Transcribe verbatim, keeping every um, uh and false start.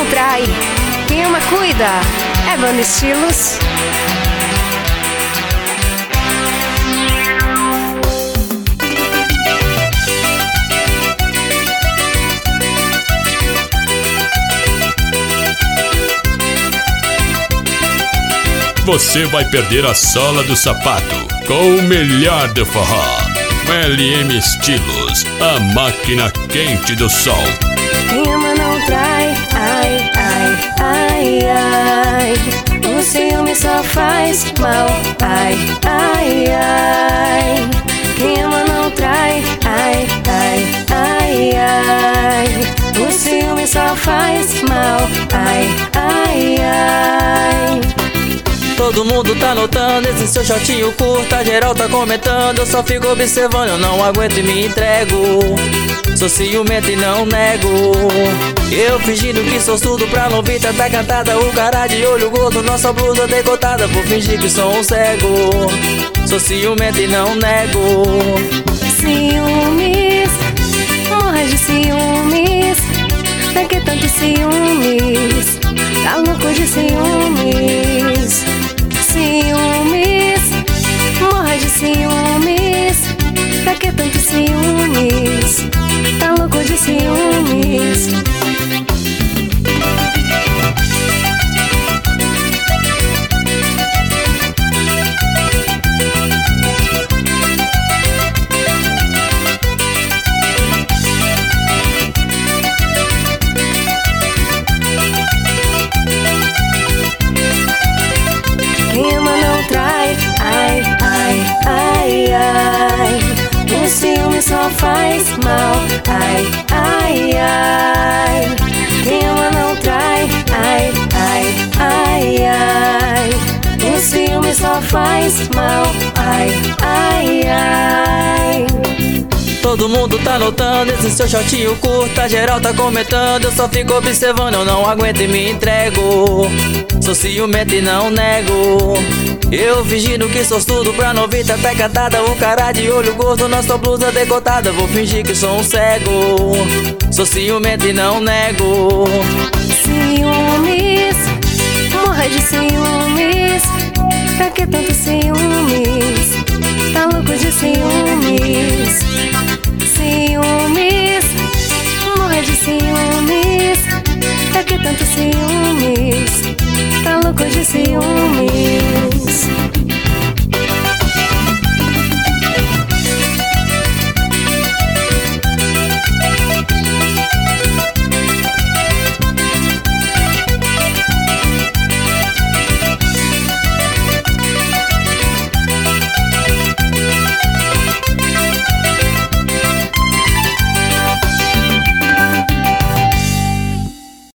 não trai, quem ama cuida. É Banda Estilos. Você vai perder a sola do sapato com o melhor do forró. L M Estilos, a máquina quente do sol. Quem ama não trai, ai, ai, ai, ai. O ciúme só faz mal, ai, ai, ai. Quem ama não trai, ai, ai, ai, ai. O ciúme só faz mal, ai, ai, ai. Todo mundo tá notando esse seu shortinho curto, a geral tá comentando, eu só fico observando, eu não aguento e me entrego. Sou ciumento e não nego. Eu fingindo que sou surdo pra não vir tanta cantada. O cara de olho gordo, nossa blusa decotada. Vou fingir que sou um cego. Sou ciumento e não nego. Ciúmes, morra de ciúmes. Pra que tanto ciúmes? Tá louco de ciúmes. Ciúmes, morra de ciúmes. Pra que tanto ciúmes? Tá louco de ciúmes. Quem ama não trai, ai, ai, ai, ai. O ciúme só faz mal, ai, ai, ai. Quem ama não trai, ai, ai, ai, ai. O ciúme só faz mal, ai, ai, ai. Todo mundo tá notando esse seu shortinho curto, a geral tá comentando, eu só fico observando, eu não aguento e me entrego. Sou ciumento e não nego. Eu fingindo que sou surdo pra não vir tanta cantada. O cara de olho gordo, nossa blusa decotada. Vou fingir que sou um cego. Sou ciumento e não nego. Ciúmes, morra de ciúmes. Pra que tanto ciúmes? Tá louco de ciúmes. Ciúmes, morra de ciúmes. Pra que tanto ciúmes? Tá louco de ciúmes.